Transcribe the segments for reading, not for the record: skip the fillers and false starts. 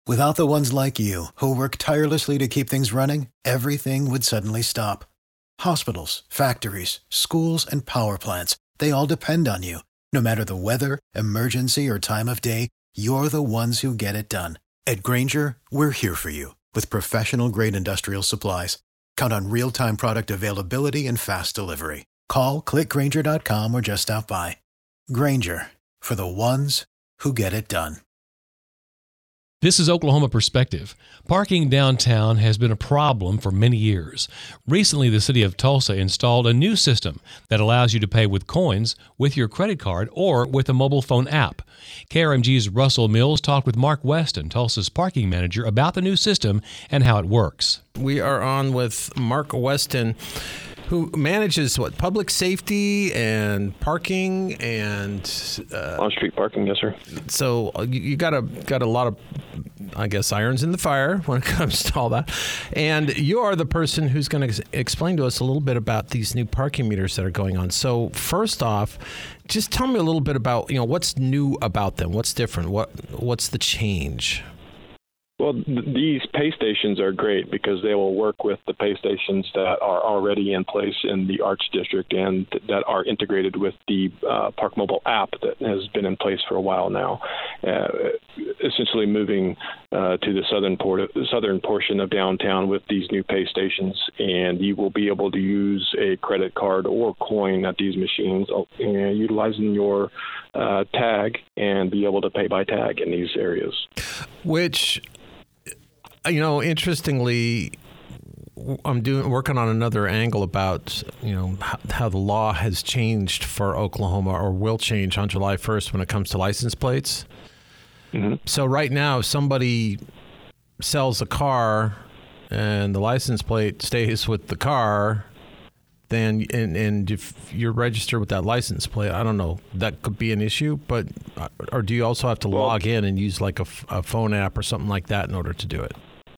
Without the ones like you, who work tirelessly to keep things running, everything would suddenly stop. Hospitals, factories, schools, and power plants, they all depend on you. No matter the weather, emergency, or time of day, you're the ones who get it done. At Grainger, we're here for you with professional-grade industrial supplies. Count on real-time product availability and fast delivery. Call, click Grainger.com, or just stop by. Grainger, for the ones who get it done. This is Oklahoma Perspective. Parking downtown has been a problem for many years. Recently, the city of Tulsa installed a new system that allows you to pay with coins, with your credit card, or with a mobile phone app. KRMG's Russell Mills talked with Mark Weston, Tulsa's parking manager, about the new system and how it works. We are on with Mark Weston, who manages public safety and parking and on-street parking. Yes, sir. So you got a lot of, I guess, irons in the fire when it comes to all that. And you are the person who's going to explain to us a little bit about these new parking meters that are going on. So first off, just tell me a little bit about what's new about them. What's different? What's the change? Well, these pay stations are great because they will work with the pay stations that are already in place in the Arts District and that are integrated with the Park Mobile app that has been in place for a while now, essentially moving to the southern portion of downtown with these new pay stations. And you will be able to use a credit card or coin at these machines, utilizing your tag, and be able to pay by tag in these areas. Which, interestingly, I'm working on another angle about, how the law has changed for Oklahoma, or will change on July 1st when it comes to license plates. Mm-hmm. So right now, if somebody sells a car and the license plate stays with the car, then and if you're registered with that license plate, I don't know, that could be an issue. But or do you also have to log in and use like a phone app or something like that in order to do it?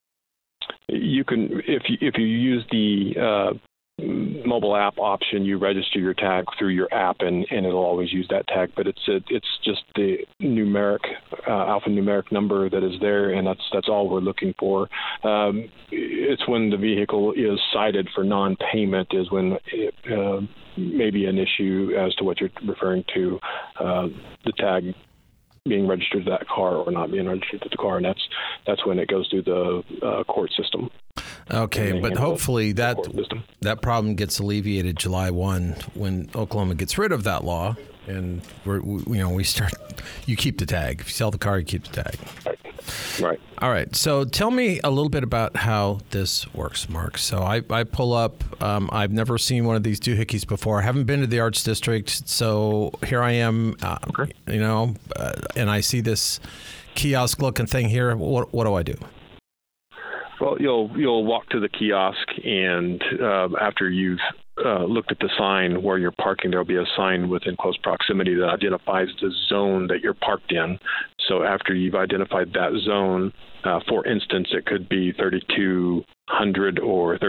You can, if you use the mobile app option, you register your tag through your app, and it'll always use that tag. But it's just the alphanumeric number that is there, and that's all we're looking for. It's when the vehicle is cited for non-payment is when it may be an issue as to what you're referring to, the tag being registered to that car or not being registered to the car, and that's when it goes through the court system. Okay, but hopefully that problem gets alleviated July 1 when Oklahoma gets rid of that law, and we start. You keep the tag. If you sell the car, you keep the tag. Right. All right. So tell me a little bit about how this works, Mark. So I pull up. I've never seen one of these doohickeys before. I haven't been to the Arts District, so here I am. Okay. And I see this kiosk-looking thing here. What do I do? Well, you'll walk to the kiosk, and after you've looked at the sign where you're parking, there'll be a sign within close proximity that identifies the zone that you're parked in. So after you've identified that zone, for instance, it could be 3200 or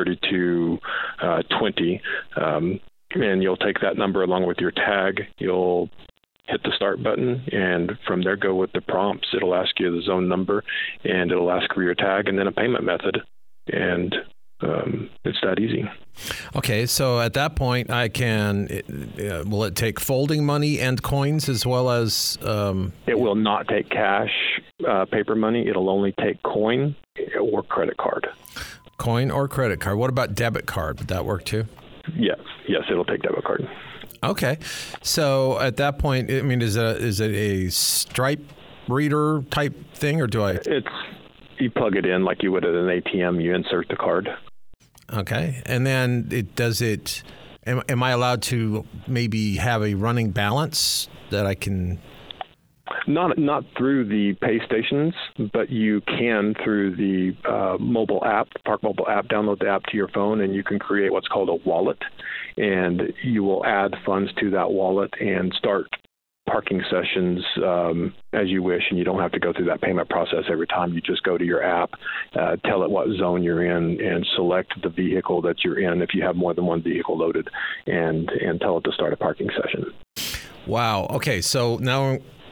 3220, and you'll take that number along with your tag. You'll hit the start button, and from there go with the prompts. It'll ask you the zone number, and it'll ask for your tag and then a payment method. And it's that easy. Okay, so at that point, I can. Will it take folding money and coins as well as? It will not take cash, paper money. It'll only take coin or credit card. Coin or credit card. What about debit card? Would that work too? Yes, it'll take debit card. Okay, so at that point, I mean, is it a Stripe reader type thing, or do I? You plug it in like you would at an ATM. You insert the card. Okay, and then am I allowed to maybe have a running balance that I can? Not through the pay stations, but you can through the mobile app, the Park Mobile app. Download the app to your phone, and you can create what's called a wallet, and you will add funds to that wallet and start parking sessions as you wish, and you don't have to go through that payment process every time. You just go to your app, tell it what zone you're in, and select the vehicle that you're in if you have more than one vehicle loaded, and tell it to start a parking session. Wow. Okay, so now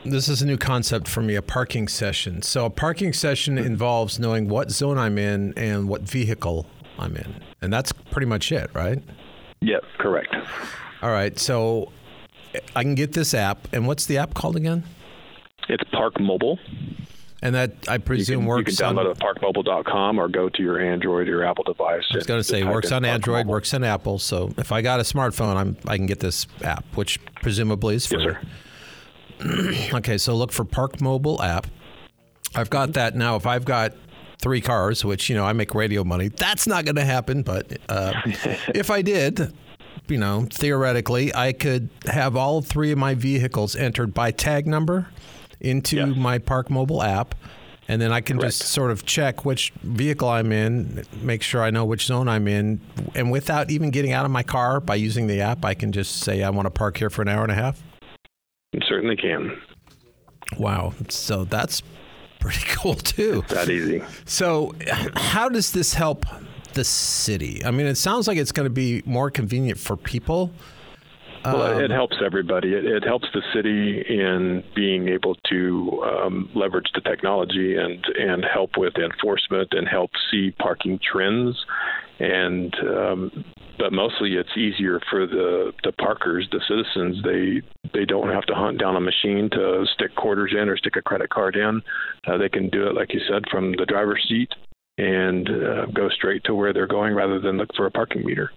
this is a new concept for me, a parking session. So a parking session involves knowing what zone I'm in and what vehicle I'm in. And that's pretty much it, right? Yep, correct. All right. So I can get this app. And what's the app called again? It's Park Mobile. And that, I presume, works You can download it at parkmobile.com or go to your Android or your Apple device. I was going to say, works on Android, works on Apple. So if I got a smartphone, I can get this app, which presumably is free. Yes, sir. Okay, so look for Park Mobile app. I've got that now. If I've got 3 cars, which, I make radio money, that's not going to happen. But if I did, theoretically, I could have all 3 of my vehicles entered by tag number into my Park Mobile app, and then I can just sort of check which vehicle I'm in, make sure I know which zone I'm in, and without even getting out of my car by using the app, I can just say I want to park here for an hour and a half? You certainly can. Wow. So that's pretty cool, too. That easy. So how does this help the city? I mean, it sounds like it's going to be more convenient for people. Well, it helps everybody. It helps the city in being able to leverage the technology and help with enforcement and help see parking trends. And but mostly it's easier for the parkers, the citizens. They don't have to hunt down a machine to stick quarters in or stick a credit card in. They can do it, like you said, from the driver's seat and go straight to where they're going rather than look for a parking meter.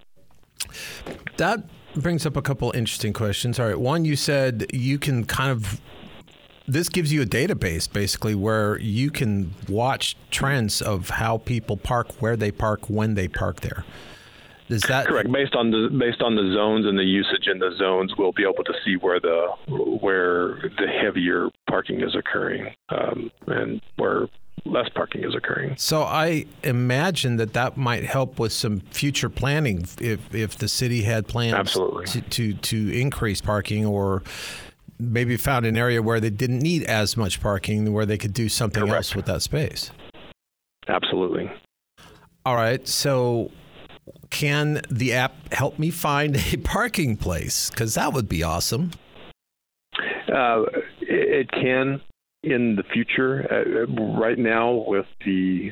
That brings up a couple interesting questions. All right. One, you said you can this gives you a database basically where you can watch trends of how people park, where they park, when they park there. Is that correct? Based on the zones and the usage in the zones, we'll be able to see where the heavier parking is occurring and where less parking is occurring. So I imagine that might help with some future planning if the city had plans Absolutely. to increase parking, or maybe found an area where they didn't need as much parking, where they could do something Correct. else with that space. Absolutely. All right. So can the app help me find a parking place? Because that would be awesome. It can. In the future, right now with the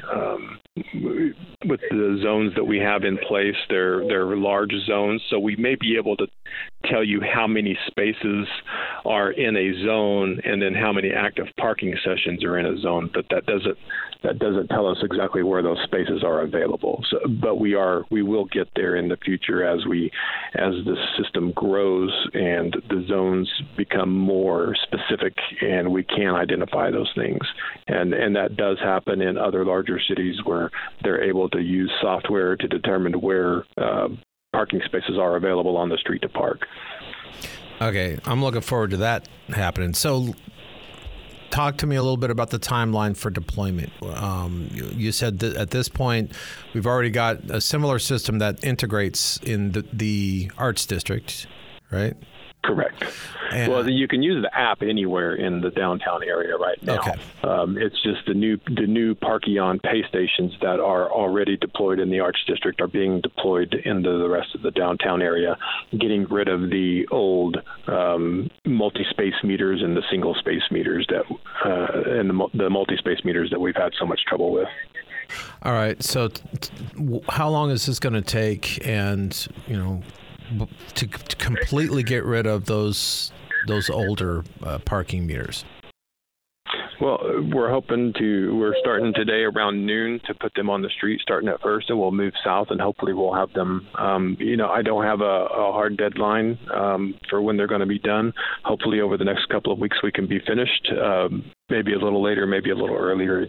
zones that we have in place, they're large zones, so we may be able to tell you how many spaces are in a zone and then how many active parking sessions are in a zone. But that doesn't tell us exactly where those spaces are available. So, but we will get there in the future as the system grows and the zones become more specific and we can identify those things. And that does happen in other larger cities where they're able to use software to determine where parking spaces are available on the street to park. Okay, I'm looking forward to that happening. So talk to me a little bit about the timeline for deployment. You said that at this point, we've already got a similar system that integrates in the Arts District, right? Correct. Well, you can use the app anywhere in the downtown area right now. Okay. It's just the new Parkeon pay stations that are already deployed in the Arts District are being deployed into the rest of the downtown area, getting rid of the old multi-space meters and the single-space meters and the multi-space meters that we've had so much trouble with. All right. So how long is this going to take? And, to completely get rid of those older parking meters? Well, we're starting today around noon to put them on the street, starting at first, and we'll move south, and hopefully we'll have them. I don't have a hard deadline for when they're going to be done. Hopefully over the next couple of weeks we can be finished. Maybe a little later, maybe a little earlier.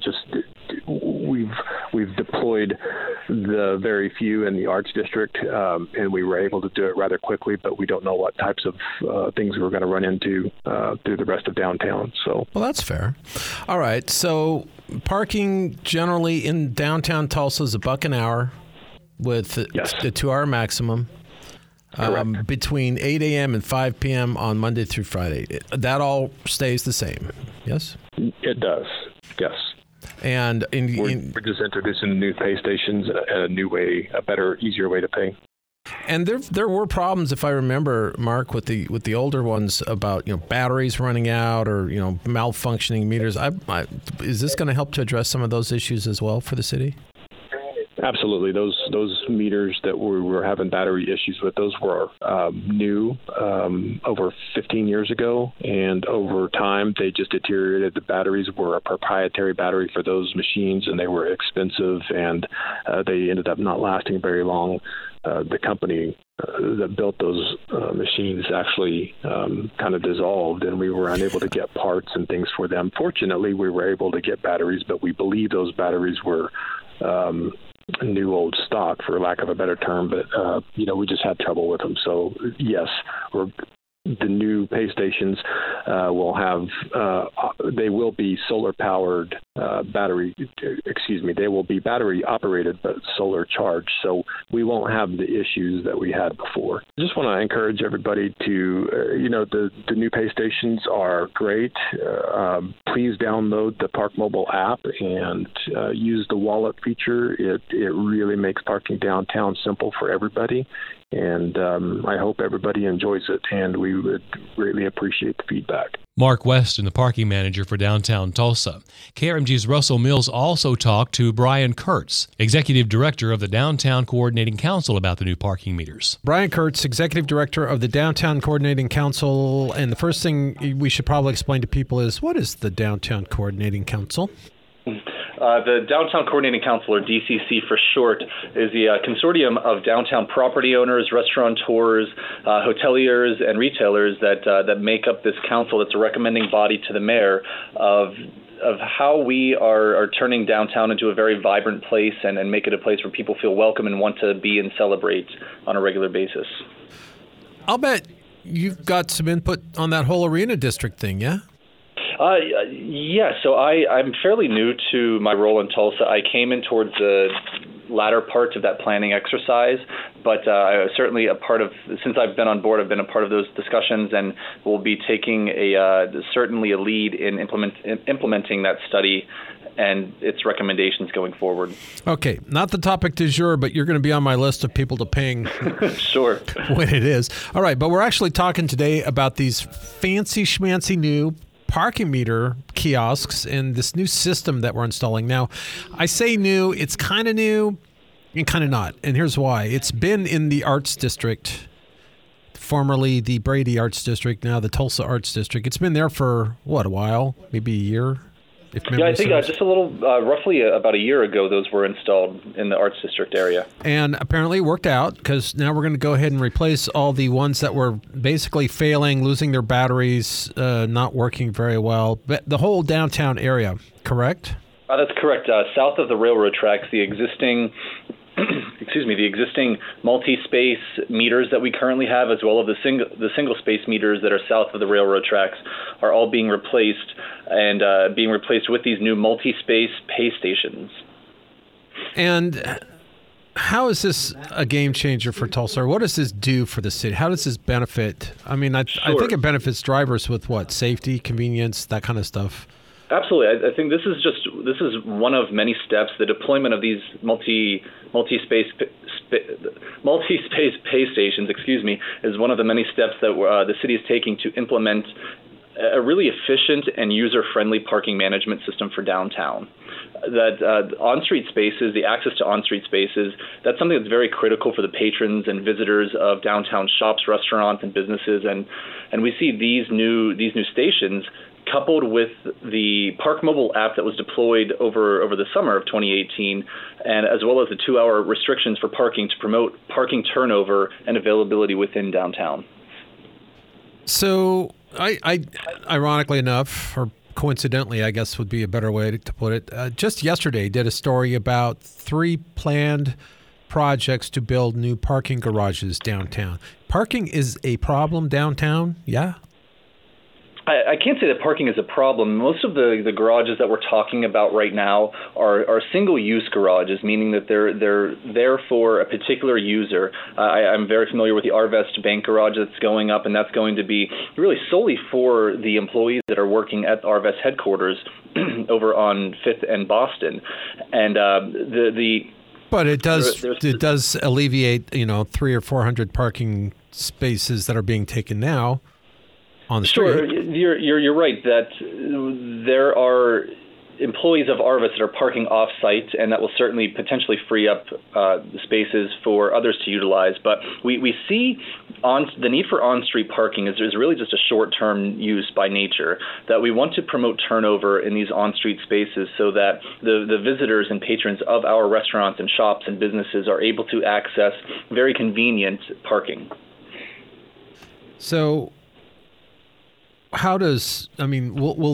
We've deployed the very few in the Arts District, and we were able to do it rather quickly, but we don't know what types of things we're going to run into through the rest of downtown. So, well, that's fair. All right. So parking generally in downtown Tulsa is $1 an hour with the 2-hour maximum. Between 8 a.m. and 5 p.m. on Monday through Friday. That all stays the same, yes? It does, yes. And we're just introducing new pay stations and a new way, a better, easier way to pay. And there were problems, if I remember, Mark, with the older ones about batteries running out or malfunctioning meters. Is this going to help to address some of those issues as well for the city? Absolutely. Those meters that we were having battery issues with, those were new over 15 years ago, and over time they just deteriorated. The batteries were a proprietary battery for those machines, and they were expensive, and they ended up not lasting very long. The company that built those machines actually kind of dissolved, and we were unable to get parts and things for them. Fortunately, we were able to get batteries, but we believe those batteries were new old stock, for lack of a better term, but we just had trouble with them. So yes, the new pay stations will have they will be solar powered battery. They will be battery operated but solar charged. So we won't have the issues that we had before. I just want to encourage everybody to the new pay stations are great. Please download the Park Mobile app and use the wallet feature. It really makes parking downtown simple for everybody. And I hope everybody enjoys it, and we would greatly appreciate the feedback. Mark Weston, the parking manager for downtown Tulsa. KRMG's Russell Mills also talked to Brian Kurtz, Executive Director of the Downtown Coordinating Council, about the new parking meters. Brian Kurtz, Executive Director of the Downtown Coordinating Council. And the first thing we should probably explain to people is, what is the Downtown Coordinating Council? The Downtown Coordinating Council, or DCC for short, is the consortium of downtown property owners, restaurateurs, hoteliers, and retailers that make up this council. That's a recommending body to the mayor of how we are turning downtown into a very vibrant place and make it a place where people feel welcome and want to be and celebrate on a regular basis. I'll bet you've got some input on that whole arena district thing, yeah? Yeah, so I'm fairly new to my role in Tulsa. I came in towards the latter parts of that planning exercise, but I was certainly a part of, since I've been on board, I've been a part of those discussions, and will be taking certainly a lead in implementing that study and its recommendations going forward. Okay, not the topic du jour, but you're going to be on my list of people to ping. Sure. When it is. All right, but we're actually talking today about these fancy schmancy new parking meter kiosks and this new system that we're installing. Now, I say new, it's kind of new and kind of not. And here's why. It's been in the Arts District, formerly the Brady Arts District, now the Tulsa Arts District. It's been there for, a while? Maybe a year? Yeah, I think just a little, roughly about a year ago, those were installed in the Arts District area. And apparently it worked out, because now we're going to go ahead and replace all the ones that were basically failing, losing their batteries, not working very well. But the whole downtown area, correct? That's correct. South of the railroad tracks, the existing the existing multi-space meters that we currently have, as well as the single-space meters that are south of the railroad tracks, are all being replaced, and being replaced with these new multi-space pay stations. And how is this a game changer for Tulsa? Or what does this do for the city? How does this benefit? I mean, I think it benefits drivers with safety, convenience, that kind of stuff. Absolutely. I think this is one of many steps. The deployment of these multi-space pay stations, is one of the many steps that the city is taking to implement a really efficient and user-friendly parking management system for downtown. That on-street spaces, the access to on-street spaces, that's something that's very critical for the patrons and visitors of downtown shops, restaurants, and businesses. And we see these new stations, coupled with the Park Mobile app that was deployed over the summer of 2018, and as well as the 2-hour restrictions for parking to promote parking turnover and availability within downtown. So, I ironically enough, or coincidentally, I guess would be a better way to put it, just yesterday did a story about 3 planned projects to build new parking garages downtown. Parking is a problem downtown, yeah? I can't say that parking is a problem. Most of the garages that we're talking about right now are single-use garages, meaning that they're there for a particular user. I'm very familiar with the Arvest Bank garage that's going up, and that's going to be really solely for the employees that are working at Arvest headquarters over on 5th and Boston. And But it does alleviate 300 or 400 parking spaces that are being taken now on the street. Sure, you're right that there are employees of Arvus that are parking off-site, and that will certainly potentially free up spaces for others to utilize. But we see the need for on-street parking is really just a short-term use by nature, that we want to promote turnover in these on-street spaces so that the visitors and patrons of our restaurants and shops and businesses are able to access very convenient parking. So will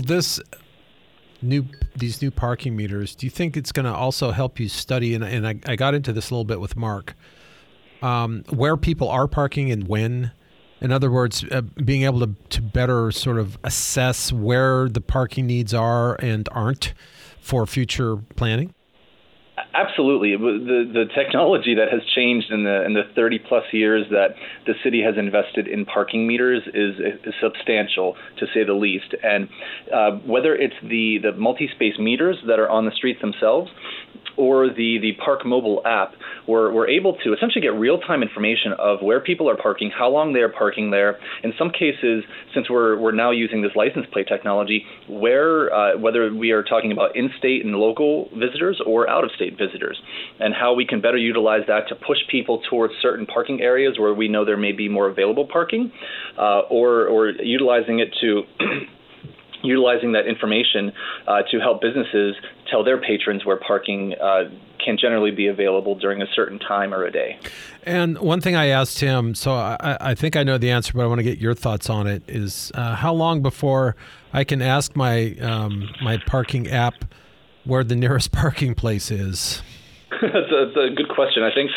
these new parking meters, do you think it's going to also help you study, and I got into this a little bit with Mark, where people are parking and when? In other words, being able to better sort of assess where the parking needs are and aren't for future planning? Absolutely. The technology that has changed in the 30 plus years that the city has invested in parking meters is substantial, to say the least. And whether it's the multi-space meters that are on the streets themselves or the Park Mobile app, we're able to essentially get real-time information of where people are parking, how long they are parking there. In some cases, since we're now using this license plate technology, whether we are talking about in-state and local visitors or out-of-state visitors, and how we can better utilize that to push people towards certain parking areas where we know there may be more available parking, or utilizing it to utilizing that information to help businesses tell their patrons where parking can generally be available during a certain time or a day. And one thing I asked him, so I think I know the answer, but I want to get your thoughts on it, is how long before I can ask my my parking app where the nearest parking place is? That's a good question. I think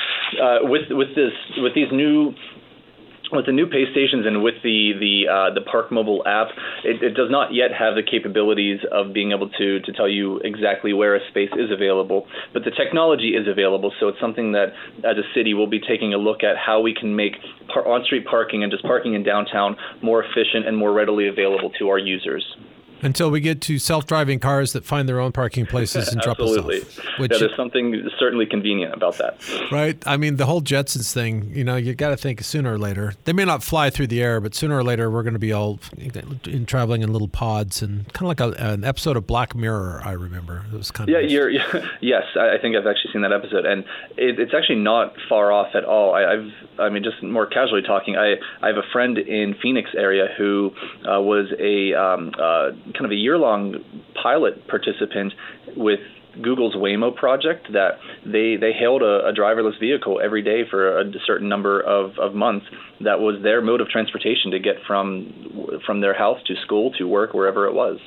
with the new pay stations and with the Park Mobile app, it does not yet have the capabilities of being able to tell you exactly where a space is available. But the technology is available, so it's something that as a city we'll be taking a look at how we can make on-street parking and just parking in downtown more efficient and more readily available to our users. Until we get to self-driving cars that find their own parking places and drop us off. Absolutely. There's something certainly convenient about that. Right? I mean, the whole Jetsons thing, you got to think sooner or later. They may not fly through the air, but sooner or later we're going to be all traveling in little pods, and kind of like an episode of Black Mirror, I remember. It was kind of... Yes, I think I've actually seen that episode, and it's actually not far off at all. Just more casually talking, I have a friend in Phoenix area who was a kind of a year-long pilot participant with Google's Waymo project, that they hailed a driverless vehicle every day for a certain number of months. That was their mode of transportation to get from their house to school to work, wherever it was.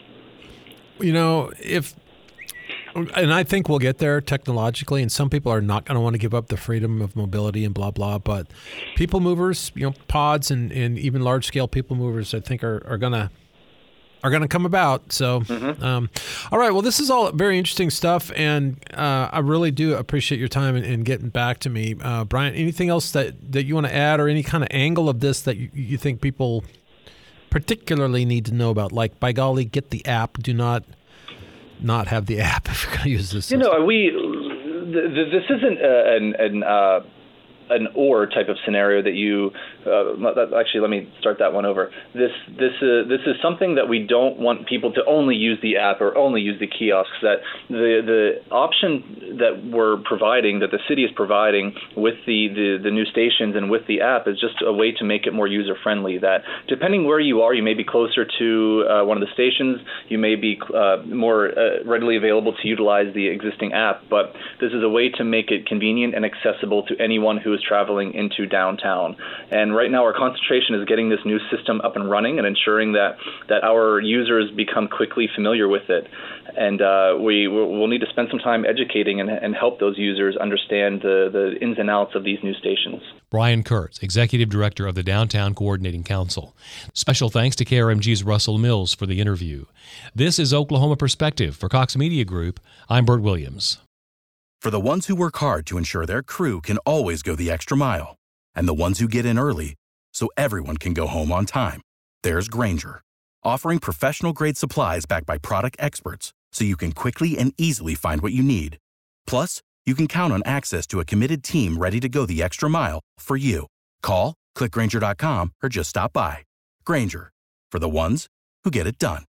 And I think we'll get there technologically, and some people are not going to want to give up the freedom of mobility and blah, blah, but people movers, pods and even large-scale people movers, I think are going to come about. So, all right. Well, this is all very interesting stuff, and I really do appreciate your time and getting back to me. Brian, anything else that you want to add, or any kind of angle of this that you think people particularly need to know about? Like, by golly, get the app. Do not have the app if you're going to use this system. This isn't an or type of scenario that you actually, let me start that one over. This is something that we don't want people to only use the app or only use the kiosks. That the option that we're providing, that the city is providing with the new stations and with the app, is just a way to make it more user friendly. That depending where you are, you may be closer to one of the stations, you may be more readily available to utilize the existing app, but this is a way to make it convenient and accessible to anyone who is traveling into downtown. And right now our concentration is getting this new system up and running and ensuring that our users become quickly familiar with it. And we'll need to spend some time educating and help those users understand the ins and outs of these new stations. Brian Kurtz, Executive Director of the Downtown Coordinating Council. Special thanks to KRMG's Russell Mills for the interview. This is Oklahoma Perspective. For Cox Media Group, I'm Bert Williams. For the ones who work hard to ensure their crew can always go the extra mile, and the ones who get in early so everyone can go home on time, there's Grainger, offering professional-grade supplies backed by product experts so you can quickly and easily find what you need. Plus, you can count on access to a committed team ready to go the extra mile for you. Call, click Grainger.com, or just stop by. Grainger, for the ones who get it done.